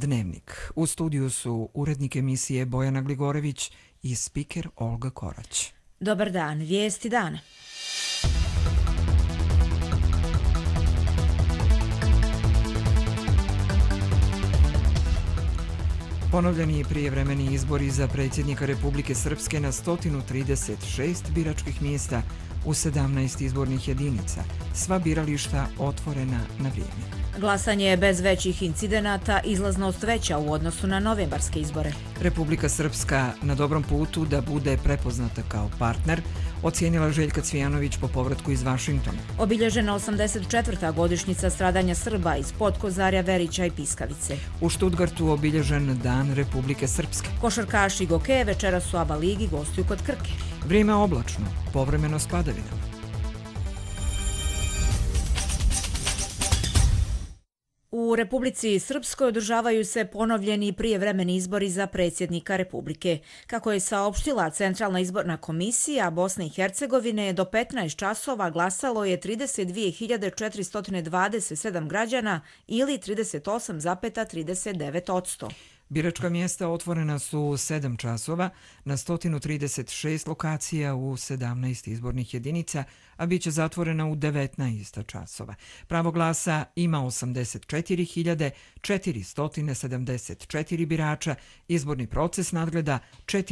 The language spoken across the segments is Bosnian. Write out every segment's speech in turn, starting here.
Dnevnik. U studiju su urednik emisije Bojana Gligorević i spiker Olga Korać. Dobar dan, vijesti dana. Ponovljeni prijevremeni izbori za predsjednika Republike Srpske na 136 biračkih mjesta u 17 izbornih jedinica. Sva birališta otvorena na vrijeme. Glasanje je bez većih incidenata, izlaznost veća u odnosu na novembarske izbore. Republika Srpska na dobrom putu da bude prepoznata kao partner, ocijenila Željka Cvijanović po povratku iz Vašingtona. Obilježena 84. godišnjica stradanja Srba iz Podkozarja, Verića i Piskavice. U Štutgartu obilježen Dan Republike Srpske. Košarkaši Gokeje večeras u ABA ligi gostuju kod Krke. Vrijeme oblačno, povremeno s padavinama. U Republici Srpskoj održavaju se ponovljeni prijevremeni izbori za predsjednika Republike. Kako je saopštila Centralna izborna komisija Bosne i Hercegovine, do 15 časova glasalo je 32.427 građana ili 38,39%. Biračka mjesta otvorena su 7 časova na 136 lokacija u 17 izbornih jedinica, a bit će zatvorena u 19 časova. Pravo glasa ima 84.474 birača, izborni proces nadgleda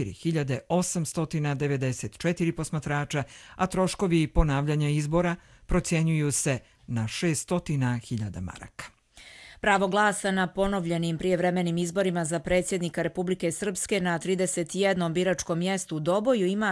4.894 posmatrača, a troškovi ponavljanja izbora procjenjuju se na 600.000 maraka. Pravo glasa na ponovljenim prijevremenim izborima za predsjednika Republike Srpske na 31 biračkom mjestu u Doboju ima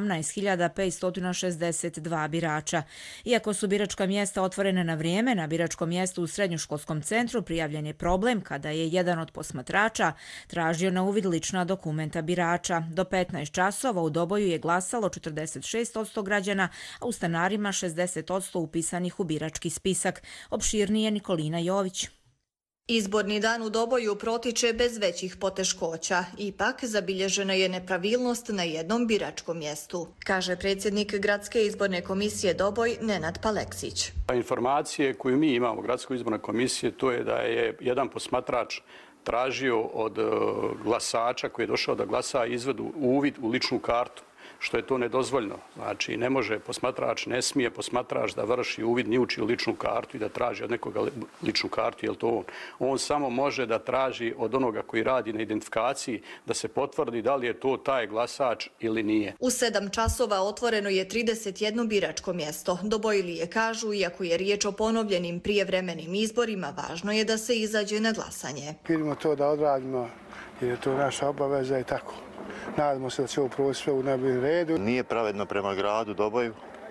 17.562 birača. Iako su biračka mjesta otvorene na vrijeme, na biračkom mjestu u srednjoškolskom centru prijavljen je problem kada je jedan od posmatrača tražio na uvid lična dokumenta birača. Do 15 časova u Doboju je glasalo 46% građana, a u Stanarima 60% upisanih u birački spisak. Opširnije Nikolina Jović. Izborni dan u Doboju protiče bez većih poteškoća. Ipak, zabilježena je nepravilnost na jednom biračkom mjestu, kaže predsjednik Gradske izborne komisije Doboj Nenad Paleksić. Informacije koju mi imamo, Gradske izborne komisije, to je da je jedan posmatrač tražio od glasača koji je došao da glasa izvedu uvid u ličnu kartu, što je to nedozvoljno. Znači, ne može posmatrač, ne smije posmatrač da vrši uvid ni uči u ličnu kartu i da traži od nekoga ličnu kartu, je li to on? On samo može da traži od onoga koji radi na identifikaciji da se potvrdi da li je to taj glasač ili nije. U 7 časova otvoreno je 31 biračko mjesto. Dobojlije kažu, iako je riječ o ponovljenim prijevremenim izborima, važno je da se izađe na glasanje. Idemo to da odradimo jer je to naša obaveza i tako. Nadamo se da će ovo proći sve u najboljem redu. Nije pravedno prema gradu Doboju,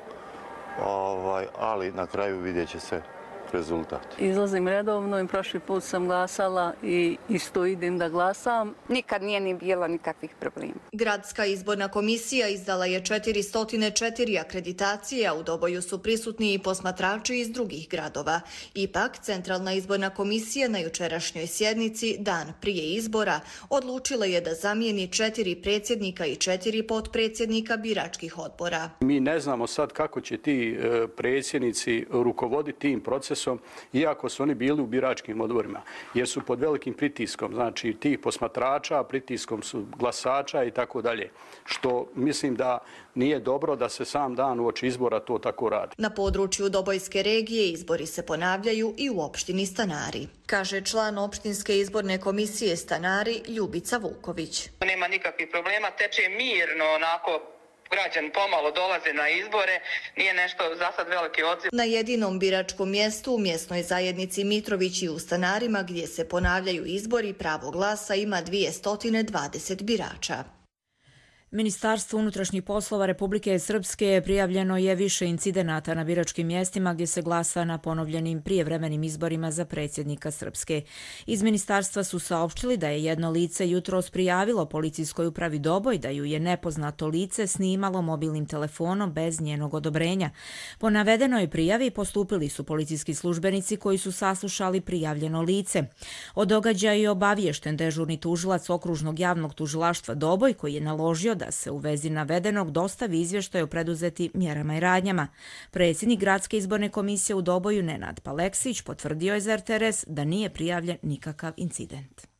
ali na kraju vidjet će se rezultat. Izlazim redovno i prošli put sam glasala i isto idem da glasam. Nikad nije ni bilo nikakvih problema. Gradska izborna komisija izdala je 404 akreditacije, a u Doboju su prisutni i posmatrači iz drugih gradova. Ipak, Centralna izborna komisija na jučerašnjoj sjednici, dan prije izbora, odlučila je da zamijeni 4 predsjednika i 4 potpredsjednika biračkih odbora. Mi ne znamo sad kako će ti predsjednici rukovoditi tim procesom, iako su oni bili u biračkim odborima, jer su pod velikim pritiskom, znači tih posmatrača, pritiskom su glasača i tako dalje, što mislim da nije dobro da se sam dan uoči izbora to tako radi. Na području Dobojske regije izbori se ponavljaju i u opštini Stanari, kaže član opštinske izborne komisije Stanari Ljubica Vuković. Nema nikakvih problema, teče mirno onako. Građani pomalo dolaze na izbore, nije nešto za sad veliki odziv. Na jedinom biračkom mjestu u mjesnoj zajednici Mitrović i u Stanarima, gdje se ponavljaju izbori, pravo glasa ima 220 birača. Ministarstvo unutrašnjih poslova Republike Srpske prijavljeno je više incidenata na biračkim mjestima gdje se glasa na ponovljenim prijevremenim izborima za predsjednika Srpske. Iz ministarstva su saopštili da je jedno lice jutros prijavilo policijskoj upravi Doboj da ju je nepoznato lice snimalo mobilnim telefonom bez njenog odobrenja. Po navedenoj prijavi postupili su policijski službenici koji su saslušali prijavljeno lice. O događaju je obaviješten dežurni tužilac Okružnog javnog tužilaštva Doboj koji je naložio da se u vezi navedenog dostavi izvještaj o preduzetim mjerama i radnjama. Predsjednik Gradske izborne komisije u Doboju Nenad Paleksić potvrdio je za RTRS da nije prijavljen nikakav incident.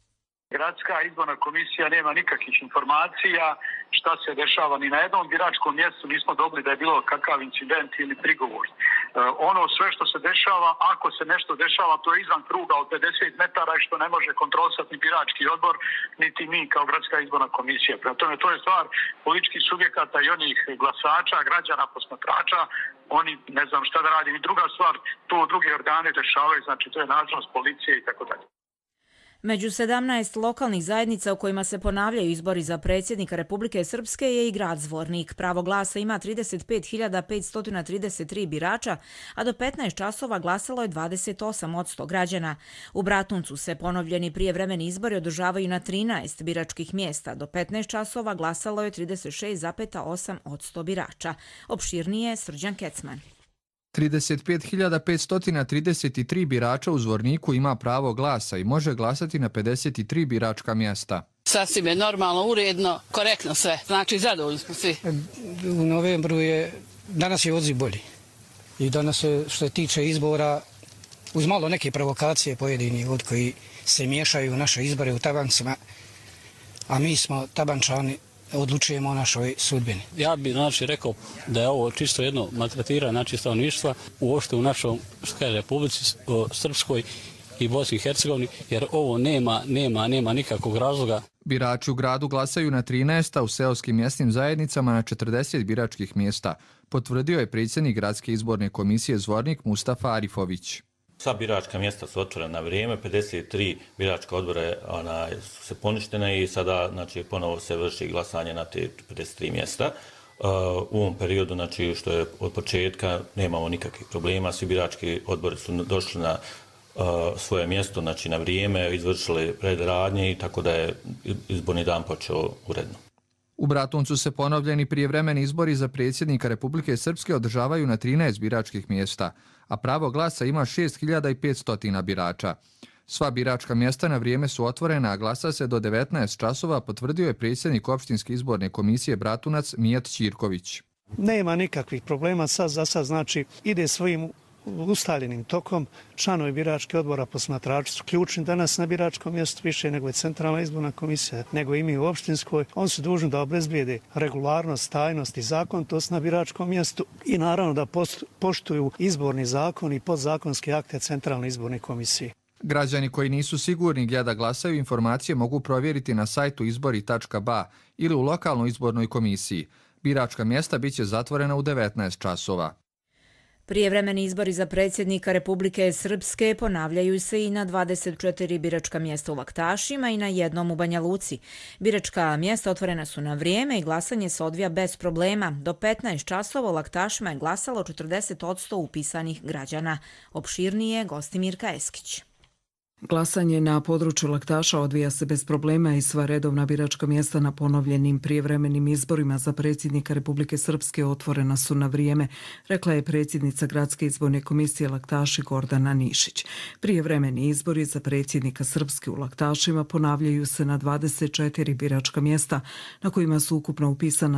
Gradska izborna komisija nema nikakvih informacija šta se dešava ni na jednom biračkom mjestu, nismo dobili da je bilo kakav incident ili prigovor. Ono sve što se dešava, ako se nešto dešava, to je izvan kruga od 50 metara i što ne može kontrolisati ni birački odbor, niti mi kao Gradska izborna komisija. Prema tome, to je stvar političkih subjekata i onih glasača, građana, posmatrača, oni ne znam šta da radi. I druga stvar, to drugi organi dešavaju, znači to je nadležnost policije i tako dalje. Među 17 lokalnih zajednica u kojima se ponavljaju izbori za predsjednika Republike Srpske je i grad Zvornik. Pravo glasa ima 35.533 birača, a do 15 časova glasalo je 28% građana. U Bratuncu se ponovljeni prijevremeni izbori održavaju na 13 biračkih mjesta. Do 15 časova glasalo je 36,8% birača. Opširnije Srđan Kecman. 35.533 birača u Zvorniku ima pravo glasa i može glasati na 53 biračka mjesta. Sasvim je normalno, uredno, korektno sve. Znači, zadovoljni smo svi. U novembru danas je odziv bolji. I danas što se tiče izbora, uz malo neke provokacije pojedini od koji se miješaju u naše izbore u tabancima, a mi smo tabančani, odlučujemo o našoj sudbini. Ja bih rekao da je ovo čisto jedno maltretiranje stanovništva uopšte u našoj Republici Srpskoj i Bosni i Hercegovini, jer ovo nema nikakvog razloga. Birači u gradu glasaju na 13, a u seoskim mjesnim zajednicama na 40 biračkih mjesta, potvrdio je predsjednik Gradske izborne komisije Zvornik Mustafa Arifović. Sva biračka mjesta su otvorena na vrijeme, 53 biračka odbora su se poništene i sada ponovo se vrši glasanje na te 53 mjesta. U ovom periodu, što je od početka, nemamo nikakvih problema, svi birački odbori su došli na svoje mjesto, na vrijeme, izvršili predradnje i tako da je izborni dan počeo uredno. U Bratuncu se ponovljeni prijevremeni izbori za predsjednika Republike Srpske održavaju na 13 biračkih mjesta, a pravo glasa ima 6.500 birača. Sva biračka mjesta na vrijeme su otvorena, a glasa se do 19 časova, potvrdio je predsjednik opštinske izborne komisije Bratunac Mijat Ćirković. Nema nikakvih problema, za sad ide svojim ustaljenim tokom. Članovi biračke odbora posmatrači su ključni danas na biračkom mjestu, više nego je centralna izborna komisija, nego i mi u opštinskoj. Oni su dužni da obezbijede regularnost, tajnost i zakonitost na biračkom mjestu i naravno da poštuju izborni zakon i podzakonske akte centralne izborne komisije. Građani koji nisu sigurni gdje da glasaju, informacije mogu provjeriti na sajtu izbori.ba ili u lokalnoj izbornoj komisiji. Biračka mjesta biće zatvorena u 19 časova. Prijevremeni izbori za predsjednika Republike Srpske ponavljaju se i na 24 biračka mjesta u Laktašima i na jednom u Banja Luci. Biračka mjesta otvorena su na vrijeme i glasanje se odvija bez problema. Do 15 časova u Laktašima je glasalo 40% upisanih građana. Opširnije Gostimirka Eskić. Glasanje na području Laktaša odvija se bez problema i sva redovna biračka mjesta na ponovljenim prijevremenim izborima za predsjednika Republike Srpske otvorena su na vrijeme, rekla je predsjednica Gradske izborne komisije Laktaši Gordana Nišić. Prijevremeni izbori za predsjednika Srpske u Laktašima ponavljaju se na 24 biračka mjesta na kojima su ukupno upisana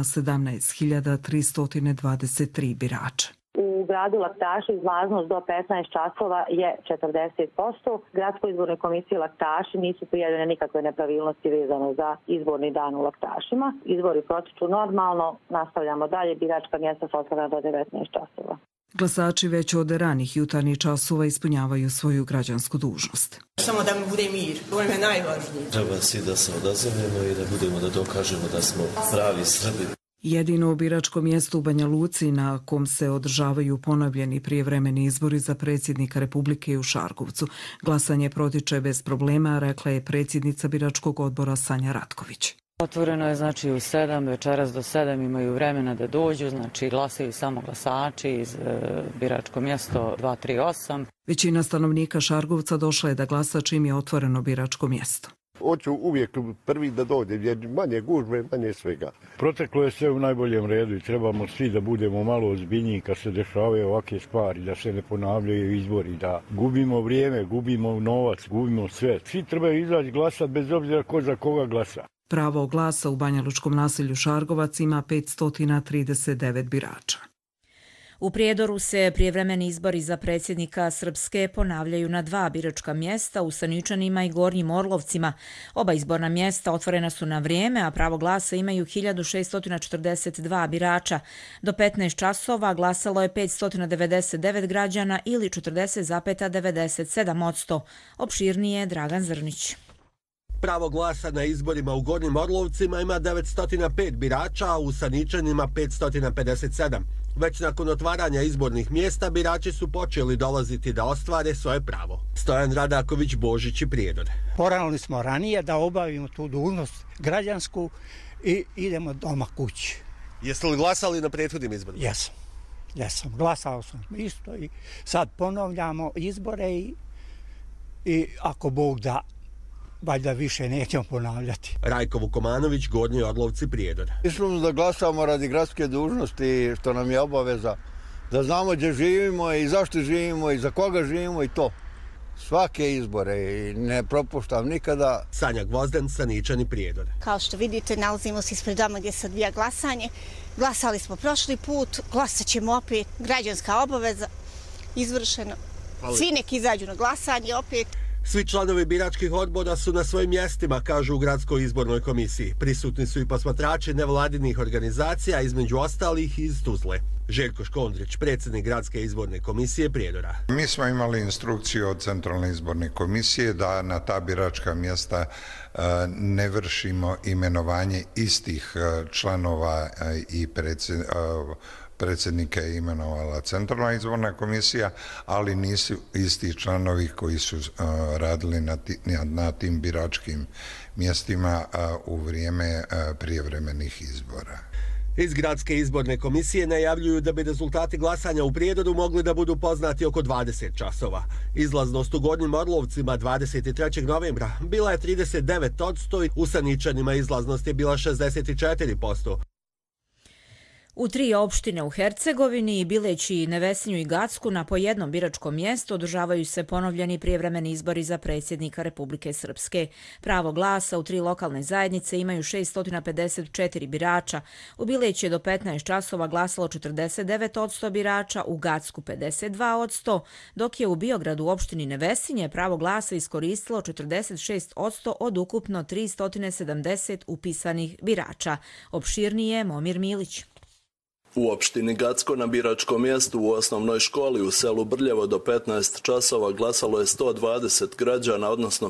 17.323 birača. U gradu Laktaši izlaznost do 15 časova je 40%. Gradskoj izbornoj komisiji Laktaši nisu prijavljene nikakve nepravilnosti vezano za izborni dan u Laktašima. Izbori protiču normalno, nastavljamo dalje, biračka mjesta su otvorena do 19 časova. Glasači već od ranih jutarnjih časova ispunjavaju svoju građansku dužnost. Samo da mi bude mir, to je najvažnije. Treba svi da se odazovemo i da budemo da dokažemo da smo pravi Srbi. Jedino biračko mjesto u Banja Luci na kom se održavaju ponovljeni prijevremeni izbori za predsjednika Republike u Šargovcu. Glasanje protiče bez problema, rekla je predsjednica biračkog odbora Sanja Ratković. Otvoreno je u 7, večeras do 7 imaju vremena da dođu, glasaju samo glasači iz biračko mjesto 238. Većina stanovnika Šargovca došla je da glasa čim je otvoreno biračko mjesto. Hoću uvijek prvi da dođem, jer manje gužve, manje svega. Proteklo je sve u najboljem redu i trebamo svi da budemo malo ozbiljniji kad se dešavaju ovakve stvari, da se ne ponavljaju izbori, da gubimo vrijeme, gubimo novac, gubimo sve. Svi trebaju izaći glasati bez obzira ko za koga glasa. Pravo glasa u banjalučkom naselju Šargovac ima 539 birača. U Prijedoru se prijevremeni izbori za predsjednika Srpske ponavljaju na 2 biračka mjesta u Saničanima i Gornjim Orlovcima. Oba izborna mjesta otvorena su na vrijeme, a pravo glasa imaju 1642 birača. Do 15 časova glasalo je 599 građana ili 40,97%. Opširnije Dragan Zrnić. Pravo glasa na izborima u Gornjim Orlovcima ima 905 birača, a u Saničanima 557. Već nakon otvaranja izbornih mjesta birači su počeli dolaziti da ostvare svoje pravo. Stojan Radaković, Božić i Prijedor. Poranili smo ranije da obavimo tu dužnost građansku i idemo doma kući. Jeste li glasali na prethodnim izborima? Jesam. Glasao sam isto i sad ponovljamo izbore i ako Bog da, valjda više nećemo ponavljati. Rajko Vukomanović, Gornji Orlovci, Prijedor. Išli da glasamo radi gradske dužnosti, što nam je obaveza, da znamo gdje živimo i zašto živimo i za koga živimo i to. Svake izbore i ne propuštam nikada. Sanja Gvozden, Saničani, Prijedor. Kao što vidite, nalazimo se ispred doma gdje se odvija glasanje. Glasali smo prošli put, glasat ćemo opet, građanska obaveza, izvršeno. Svi neki izađu na glasanje opet. Svi članovi biračkih odbora su na svojim mjestima, kažu u Gradskoj izbornoj komisiji. Prisutni su i posmatrači nevladinih organizacija, između ostalih iz Tuzle. Željko Škondrić, predsjednik Gradske izborne komisije Prijedora. Mi smo imali instrukciju od Centralne izborne komisije da na ta biračka mjesta ne vršimo imenovanje istih članova i predsjednika je imenovala Centralna izborna komisija, ali nisu isti članovi koji su radili na tim biračkim mjestima u vrijeme prijevremenih izbora. Iz Gradske izborne komisije najavljuju da bi rezultati glasanja u Prijedoru mogli da budu poznati oko 20 časova. Izlaznost u Gornjim Orlovcima 23. novembra bila je 39%, u Saničanima izlaznost je bila 64%. U 3 opštine u Hercegovini, Bileći, Nevesinju i Gacku na po jednom biračkom mjestu održavaju se ponovljeni prijevremeni izbori za predsjednika Republike Srpske. Pravo glasa u 3 lokalne zajednice imaju 654 birača. U Bileći je do 15 časova glasalo 49% birača, u Gacku 52%, dok je u Biogradu u opštini Nevesinje pravo glasa iskoristilo 46% od ukupno 370 upisanih birača. Opširnije Momir Milić. U opštini Gacko na biračkom mjestu u osnovnoj školi u selu Brljevo do 15 časova glasalo je 120 građana, odnosno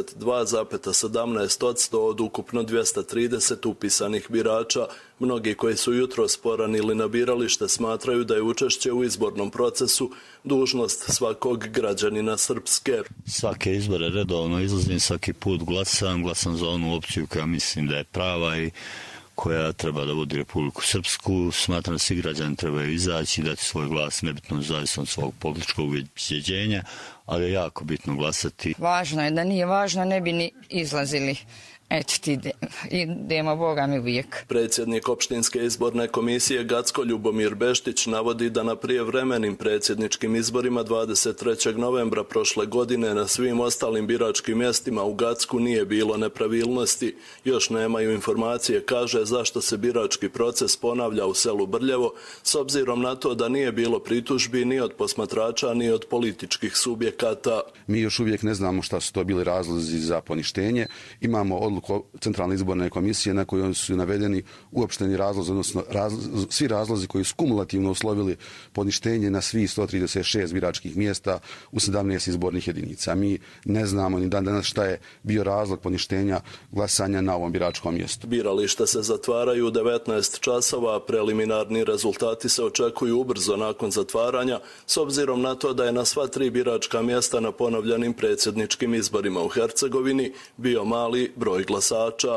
52,17% od ukupno 230 upisanih birača. Mnogi koji su jutros poranili na biralište smatraju da je učešće u izbornom procesu dužnost svakog građanina Srpske. Svake izbore redovno izlazim, svaki put glasam za onu opciju koja mislim da je prava i koja treba da vodi Republiku Srpsku. Smatram da svi građani trebaju izaći i dati svoj glas, nebitno zavisno od svog političkog ubjeđenja, ali je jako bitno glasati. Važno je, da nije važno ne bi ni izlazili. Eto ti idemo Boga mi uvijek. Predsjednik opštinske izborne komisije Gacko Ljubomir Beštić navodi da na prijevremenim predsjedničkim izborima 23. novembra prošle godine na svim ostalim biračkim mjestima u Gacku nije bilo nepravilnosti. Još nemaju informacije, kaže, zašto se birački proces ponavlja u selu Brljevo, s obzirom na to da nije bilo pritužbi ni od posmatrača ni od političkih subjekata. Mi još uvijek ne znamo šta su to bili razlozi za poništenje. Imamo odluku Centralne izborne komisije na kojoj su navedeni uopšteni razlozi, odnosno svi razlozi koji su kumulativno uslovili poništenje na svih 136 biračkih mjesta u 17 izbornih jedinica. Mi ne znamo ni dan danas šta je bio razlog poništenja glasanja na ovom biračkom mjestu. Birališta se zatvaraju u 19 časova, a preliminarni rezultati se očekuju ubrzo nakon zatvaranja, s obzirom na to da je na sva 3 biračka mjesta na ponovljenim predsjedničkim izborima u Hercegovini bio mali broj glasača.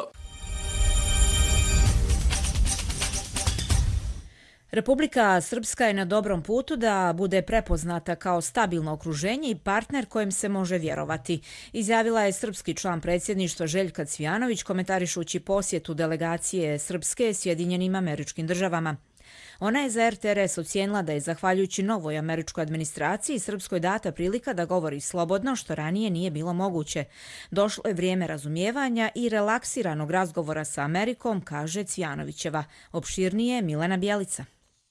Republika Srpska je na dobrom putu da bude prepoznata kao stabilno okruženje i partner kojem se može vjerovati, izjavila je srpski član predsjedništva Željka Cvijanović komentarišući posjetu delegacije Srpske Sjedinjenim Američkim Državama. Ona je za RTRS ocijenila da je zahvaljujući novoj američkoj administraciji Srpskoj data prilika da govori slobodno, što ranije nije bilo moguće. Došlo je vrijeme razumijevanja i relaksiranog razgovora sa Amerikom, kaže Cvijanovićeva. Opširnije Milena Bjelica.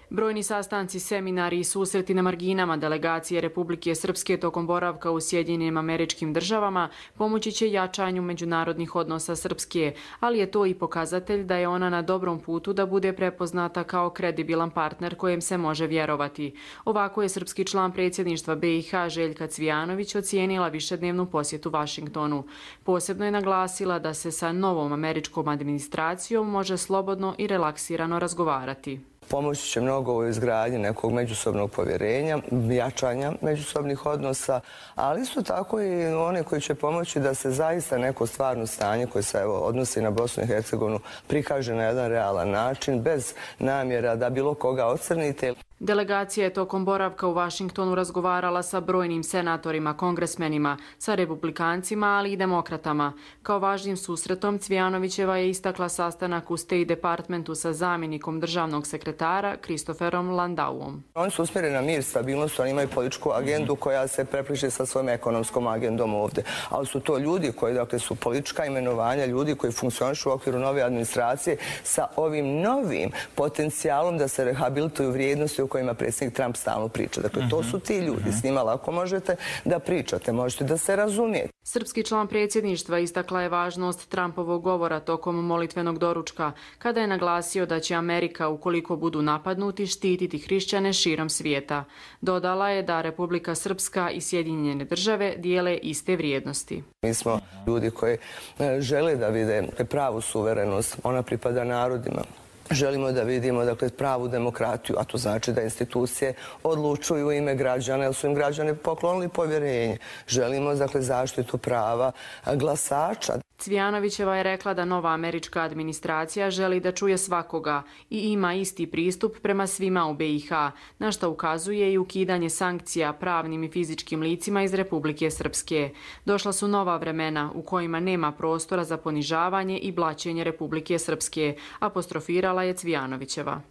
Brojni sastanci, seminari i susreti na marginama delegacije Republike Srpske tokom boravka u Sjedinjenim Američkim Državama pomoći će jačanju međunarodnih odnosa Srpske, ali je to i pokazatelj da je ona na dobrom putu da bude prepoznata kao kredibilan partner kojem se može vjerovati. Ovako je srpski član predsjedništva BiH Željka Cvijanović ocijenila višednevnu posjetu Vašingtonu. Posebno je naglasila da se sa novom američkom administracijom može slobodno i relaksirano razgovarati. Pomoći će mnogo u izgradnji nekog međusobnog povjerenja, jačanja međusobnih odnosa, ali isto tako i one koji će pomoći da se zaista neko stvarno stanje koje se odnosi na Bosnu i Hercegovinu prikaže na jedan realan način, bez namjera da bilo koga ocrnite. Delegacija je tokom boravka u Vašingtonu razgovarala sa brojnim senatorima, kongresmenima, sa republikancima, ali i demokratama. Kao važnim susretom Cvijanovićeva je istakla sastanak u State Departmentu sa zamjenikom državnog sekretara Christopherom Landauom. Oni su usmjereni na mir, stabilnost, oni imaju političku agendu koja se prepliče sa svojom ekonomskom agendom ovdje. Ali su to ljudi koji su politička imenovanja, ljudi koji funkcionišu u okviru nove administracije sa ovim novim potencijalom da se rehabilituju vrijednosti o kojima predsjednik Trump stalno priča. Dakle, to su ti ljudi. S njima lako možete da pričate, možete da se razumijete. Srpski član predsjedništva istakla je važnost Trumpovog govora tokom molitvenog doručka, kada je naglasio da će Amerika, ukoliko budu napadnuti, štititi hrišćane širom svijeta. Dodala je da Republika Srpska i Sjedinjene Države dijele iste vrijednosti. Mi smo ljudi koji žele da vide pravu suverenost. Ona pripada narodima. Želimo da vidimo pravu demokratiju, a to znači da institucije odlučuju u ime građana, jer su im građani poklonili povjerenje. Želimo zaštitu prava glasača. Cvijanovićeva je rekla da nova američka administracija želi da čuje svakoga i ima isti pristup prema svima u BiH, na što ukazuje i ukidanje sankcija pravnim i fizičkim licima iz Republike Srpske. Došla su nova vremena u kojima nema prostora za ponižavanje i blaćenje Republike Srpske, apostrofirala je Cvijanovićeva.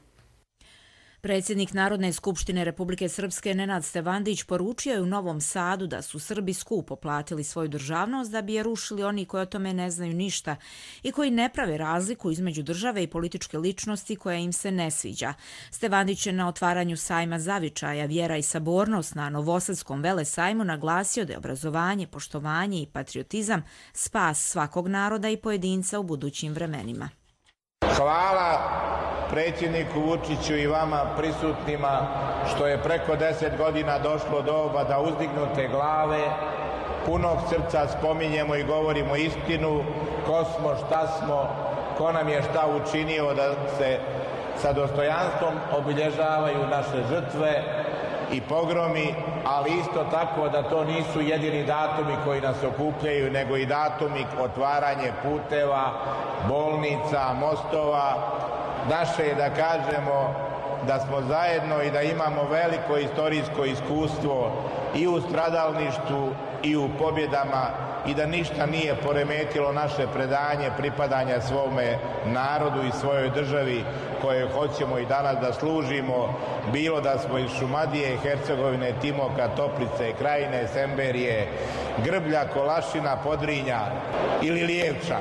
Predsjednik Narodne skupštine Republike Srpske Nenad Stevandić poručio je u Novom Sadu da su Srbi skupo platili svoju državnost da bi je rušili oni koji o tome ne znaju ništa i koji ne prave razliku između države i političke ličnosti koja im se ne sviđa. Stevandić je na otvaranju sajma zavičaja Vjera i sabornost na Novosadskom velesajmu naglasio da je obrazovanje, poštovanje i patriotizam spas svakog naroda i pojedinca u budućim vremenima. Hvala predsjedniku Vučiću i vama prisutnima što je preko 10 godina došlo doba da uzdignute glave, punog srca spominjemo i govorimo istinu, ko smo, šta smo, ko nam je šta učinio, da se sa dostojanstvom obilježavaju naše žrtve i pogromi, ali isto tako da to nisu jedini datumi koji nas okupljaju, nego i datumi otvaranje puteva, bolnica, mostova. Naše je da kažemo da smo zajedno i da imamo veliko istorijsko iskustvo i u stradalništvu i u pobjedama i da ništa nije poremetilo naše predanje pripadanja svome narodu i svojoj državi koje hoćemo i danas da služimo, bilo da smo iz Šumadije, Hercegovine, Timoka, Toplice, Krajine, Semberije, Grblja, Kolašina, Podrinja ili Lijevča.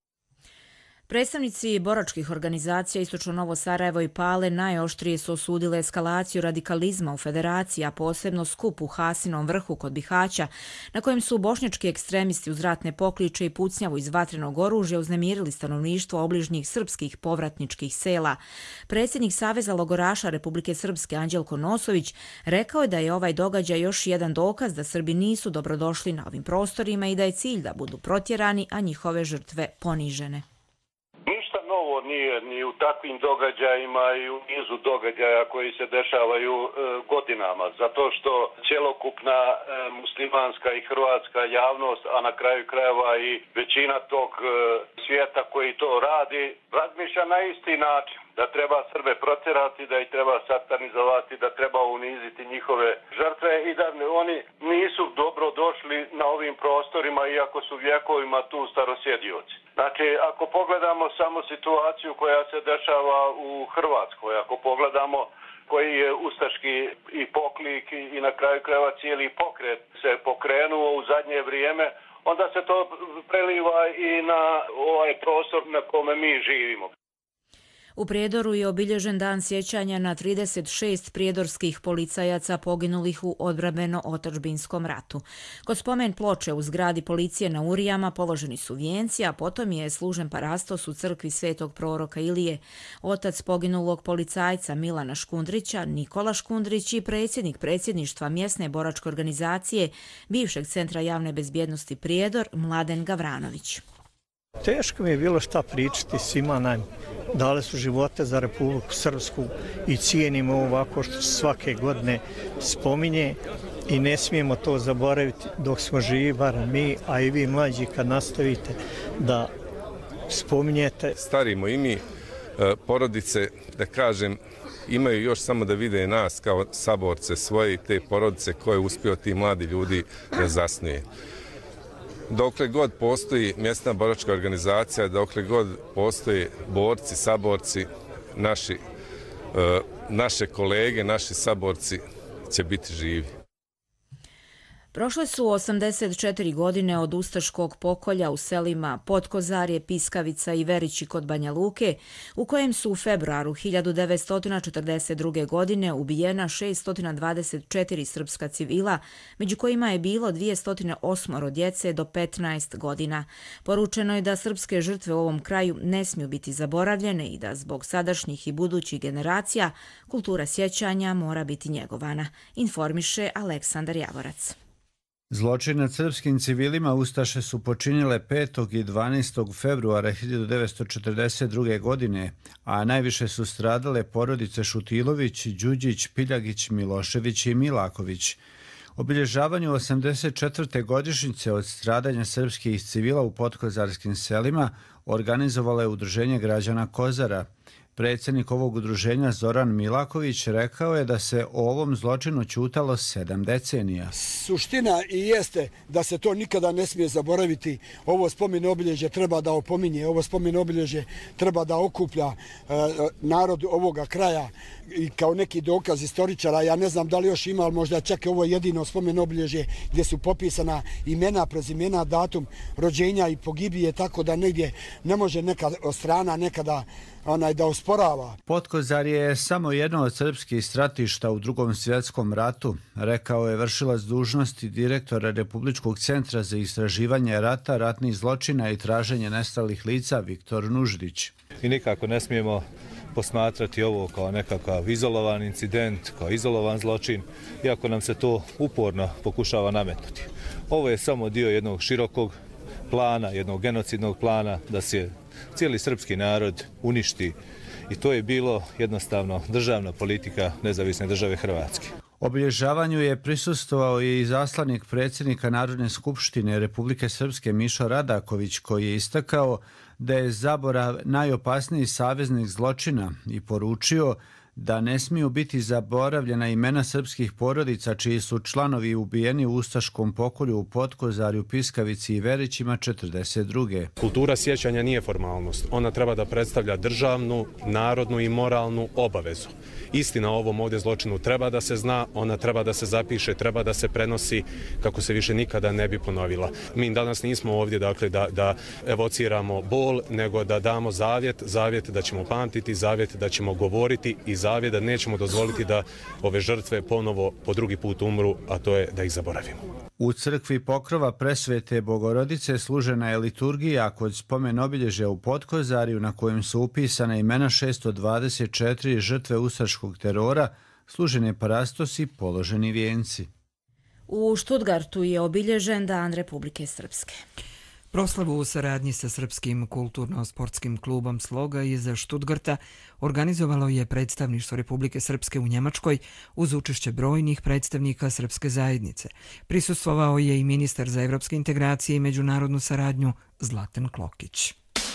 Predstavnici boračkih organizacija Istočno Novo Sarajevo i Pale najoštrije su osudile eskalaciju radikalizma u federaciji, a posebno skup u Hasinom vrhu kod Bihaća, na kojem su bošnjački ekstremisti uz ratne pokliče i pucnjavu iz vatrenog oružja uznemirili stanovništvo obližnjih srpskih povratničkih sela. Predsjednik Saveza logoraša Republike Srpske Anđelko Nosović rekao je da je ovaj događaj još jedan dokaz da Srbi nisu dobrodošli na ovim prostorima i da je cilj da budu protjerani, a njihove žrtve ponižene. Novo nije ni u takvim događajima i u nizu događaja koji se dešavaju godinama, zato što cjelokupna muslimanska i hrvatska javnost, a na kraju krajeva i većina tog svijeta koji to radi, razmišlja na isti način. Da treba Srbe protjerati, da ih treba satanizovati, da treba uniziti njihove žrtve i da oni nisu dobro došli na ovim prostorima iako su vjekovima tu starosjedioci. Znači, ako pogledamo samo situaciju koja se dešava u Hrvatskoj, ako pogledamo koji je ustaški i poklik i na kraju krajeva cijeli pokret se pokrenuo u zadnje vrijeme, onda se to preliva i na ovaj prostor na kome mi živimo. U Prijedoru je obilježen dan sjećanja na 36 prijedorskih policajaca poginulih u odbrambeno-otadžbinskom ratu. Kod spomen ploče u zgradi policije na Urijama položeni su vijenci, a potom je služen parastos u crkvi Svetog proroka Ilije. Otac poginulog policajca Milana Škundrića, Nikola Škundrić i predsjednik predsjedništva mjesne boračke organizacije bivšeg centra javne bezbjednosti Prijedor, Mladen Gavranović. Teško mi je bilo šta pričati, svima nam dali su živote za Republiku Srpsku i cijenimo ovako što svake godine spominje i ne smijemo to zaboraviti dok smo živi, bar mi, a i vi mlađi kad nastavite da spominjete. Starimo i mi, porodice, da kažem, imaju još samo da vide nas kao saborce svoje i te porodice koje uspio ti mladi ljudi da zasnuje. Dokle god postoji mjesna boračka organizacija, dokle god postoje borci, saborci, naše kolege, naši saborci će biti živi. Prošle su 84 godine od ustaškog pokolja u selima Potkozarje, Piskavica i Verići kod Banja Luke, u kojem su u februaru 1942. godine ubijena 624 srpska civila, među kojima je bilo 208 djece do 15 godina. Poručeno je da srpske žrtve u ovom kraju ne smiju biti zaboravljene i da zbog sadašnjih i budućih generacija kultura sjećanja mora biti njegovana, informiše Aleksandar Javorac. Zločin nad srpskim civilima ustaše su počinile 5. i 12. februara 1942. godine, a najviše su stradale porodice Šutilović, Đuđić, Piljagić, Milošević i Milaković. Obilježavanju 84. godišnjice od stradanja srpskih civila u potkozarskim selima organizovalo je Udruženje građana Kozara. Predsjednik ovog udruženja Zoran Milaković rekao je da se o ovom zločinu ćutalo 7 decenija. Suština i jeste da se to nikada ne smije zaboraviti. Ovo spomen obilježje treba da opominje, ovo spomen obilježje treba da okuplja narod ovoga kraja i kao neki dokaz istoričara. Ja ne znam da li još ima, ali možda čak ovo jedino spomen obilježje gdje su popisana imena, prezimena, datum rođenja i pogibije, tako da negdje ne može neka strana nekada da usporava. Potkozarje je samo jedno od srpskih stratišta u Drugom svjetskom ratu, rekao je vršilac dužnosti direktora Republičkog centra za istraživanje rata, ratnih zločina i traženje nestalih lica Viktor Nuždić. I nikako ne smijemo posmatrati ovo kao nekakav izolovan incident, kao izolovan zločin, iako nam se to uporno pokušava nametnuti. Ovo je samo dio jednog širokog plana, jednog genocidnog plana da se cijeli srpski narod uništi i to je bilo jednostavno državna politika Nezavisne države Hrvatske. Obilježavanju je prisustvovao i izaslanik predsjednika Narodne skupštine Republike Srpske Mišo Radaković, koji je istakao da je zaborav najopasniji saveznik zločina i poručio da ne smiju biti zaboravljena imena srpskih porodica čiji su članovi ubijeni u ustaškom pokolju u Potkozarju, Piskavici i Verićima 1942. Kultura sjećanja nije formalnost. Ona treba da predstavlja državnu, narodnu i moralnu obavezu. Istina o ovom ovdje zločinu treba da se zna, ona treba da se zapiše, treba da se prenosi kako se više nikada ne bi ponovila. Mi danas nismo ovdje dakle, da evociramo bol, nego da damo zavjet da ćemo pamtiti, zavjet da ćemo govoriti i zavjet da nećemo dozvoliti da ove žrtve ponovo po drugi put umru, a to je da ih zaboravimo. U crkvi Pokrova Presvete Bogorodice služena je liturgija kod spomen obilježja u Potkozarju na kojem su upisane imena 624 žrtve ustaškog terora, služene parastos i položeni vijenci. U Štutgartu je obilježen Dan Republike Srpske. Proslavu u saradnji sa Srpskim kulturno-sportskim klubom Sloga iz Štutgarta organizovalo je predstavništvo Republike Srpske u Njemačkoj uz učešće brojnih predstavnika srpske zajednice. Prisustvovao je i ministar za evropske integracije i međunarodnu saradnju Zlatan Klokić.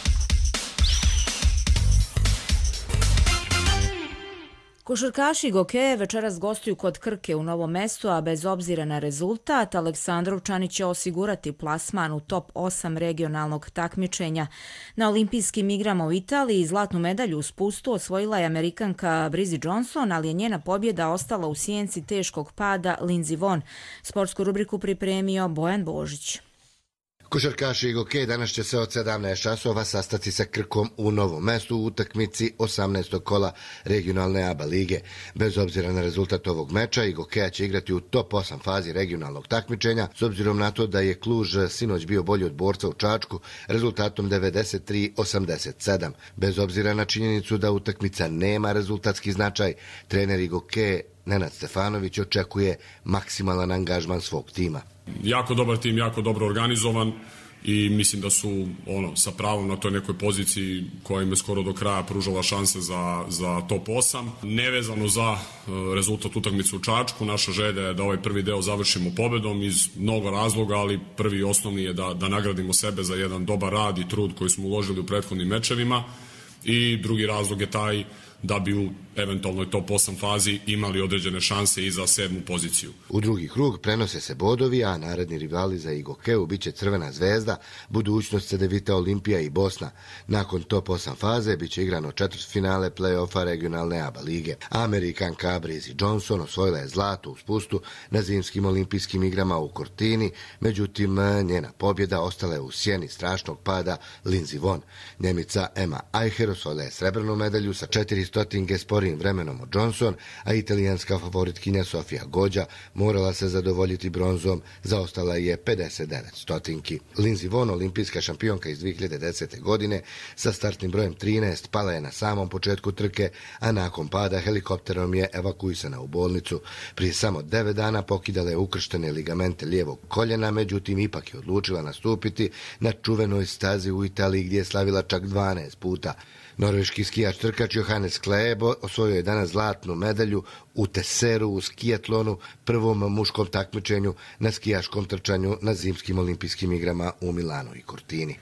Košarkaši Gokeje večeras gostuju kod Krke u Novom Mestu, a bez obzira na rezultat, Aleksandrovčani će osigurati plasman u top 8 regionalnog takmičenja. Na olimpijskim igrama u Italiji zlatnu medalju u spustu osvojila je Amerikanka Brizzy Johnson, ali je njena pobjeda ostala u sjenci teškog pada Lindsey Vonn. Sportsku rubriku pripremio Bojan Božić. Košarkaši Igoke danas će se od 17 časova sastati sa Krkom u Novom Mestu u utakmici 18. kola regionalne ABA lige. Bez obzira na rezultat ovog meča, Igokeja će igrati u top 8 fazi regionalnog takmičenja, s obzirom na to da je Kluž sinoć bio bolji od Borca u Čačku rezultatom 93-87. Bez obzira na činjenicu da utakmica nema rezultatski značaj, trener Igoke Nenad Stefanović očekuje maksimalan angažman svog tima. Jako dobar tim, jako dobro organizovan i mislim da su sa pravom na toj nekoj poziciji koja im je skoro do kraja pružala šanse za top 8. Nevezano za rezultat utakmice u Čačku, naša želja je da ovaj prvi deo završimo pobedom iz mnogo razloga, ali prvi i osnovni je da nagradimo sebe za jedan dobar rad i trud koji smo uložili u prethodnim mečevima i drugi razlog je taj da bi u eventualnoj top 8 fazi imali određene šanse i za 7. poziciju. U drugi krug prenose se bodovi, a naredni rivali za Igokeu biće Crvena zvezda, budućnost Cedevita Olimpija i Bosna. Nakon top 8 faze biće igrano četvrtfinale play-offa regionalne ABA lige. Amerikanka Breezy Johnson osvojila je zlato u spustu na zimskim olimpijskim igrama u Cortini, međutim njena pobjeda ostala je u sjeni strašnog pada Lindsey Vonn. Njemica Emma Eicher osvojila je srebrnu medalju sa 400 sporijim vremenom od Johnson, a italijanska favoritkinja Sofia Gođa morala se zadovoljiti bronzom, zaostala je 59 stotinki. Lindsey Vonn, olimpijska šampionka iz 2010. godine, sa startnim brojem 13 pala je na samom početku trke, a nakon pada helikopterom je evakuisana u bolnicu. Prije samo 9 dana pokidala je ukrštene ligamente lijevog koljena, međutim ipak je odlučila nastupiti na čuvenoj stazi u Italiji gdje je slavila čak 12 puta. Norveški skijač trkač Johannes Klebo osvojio je danas zlatnu medalju u Teseru u skijatlonu, prvom muškom takmičenju na skijaškom trčanju na zimskim olimpijskim igrama u Milanu i Cortini.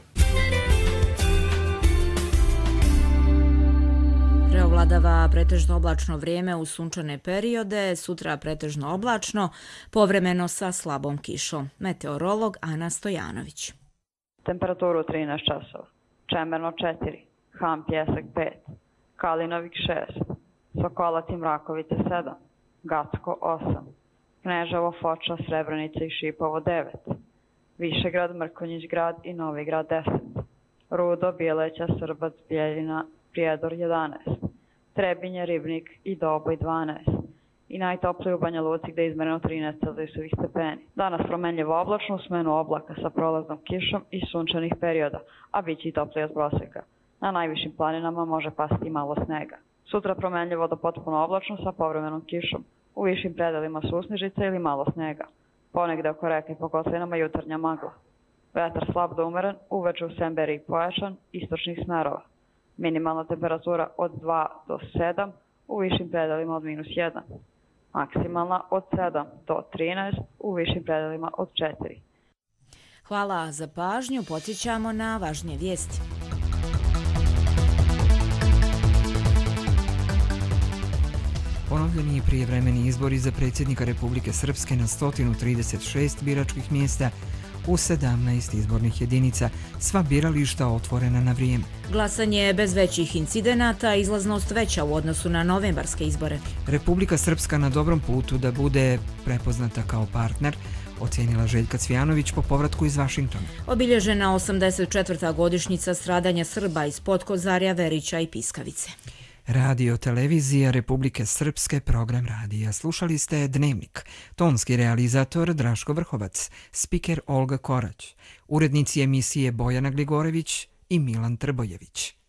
Preovladava pretežno oblačno vrijeme u sunčane periode, sutra pretežno oblačno, povremeno sa slabom kišom. Meteorolog Ana Stojanović. Temperaturu 13 časova, Čemerno 4. Ham Pjesak 5, Kalinovik 6, Sokolac i Mrakovice 7, Gacko 8, Kneževo, Foča, Srebrenica i Šipovo 9, Višegrad, Mrkonjić grad i Novi grad 10, Rudo, Bjeleća, Srbac, Bijeljina, Prijedor 11, Trebinje, Ribnik i Doboj 12 i najtopliji u Banja Luci gde je izmereno 13 celzijusovih stepeni. Danas promenljivo oblačno u smenu oblaka sa prolaznom kišom i sunčanih perioda, a bit će i toplije od proseka. Na najvišim planinama može pasti malo snega. Sutra promenljivo do potpuno oblačno sa povremenom kišom. U višim predelima susnežica ili malo snega. Ponegde oko reke i po kotlinama jutarnja magla. Vetar slab do umeren, uveče u Semberiji pojačan, istočnih smerova. Minimalna temperatura od 2 do 7, u višim predelima od -1. Maksimalna od 7 do 13, u višim predelima od 4. Hvala za pažnju, podsjećamo na važnije vijesti. Ponovljeni prijevremeni izbori za predsjednika Republike Srpske na 136 biračkih mjesta u 17 izbornih jedinica, sva birališta otvorena na vrijeme. Glasanje je bez većih incidenata, izlaznost veća u odnosu na novembarske izbore. Republika Srpska na dobrom putu da bude prepoznata kao partner, ocijenila Željka Cvijanović po povratku iz Vašingtona. Obilježena 84. godišnjica stradanja Srba iz Potkozarja, Verića i Piskavice. Radio televizija Republike Srpske, program radija. Slušali ste Dnevnik. Tonski realizator Draško Vrhovac, spiker Olga Korać, urednici emisije Bojana Gligorević i Milan Trbojević.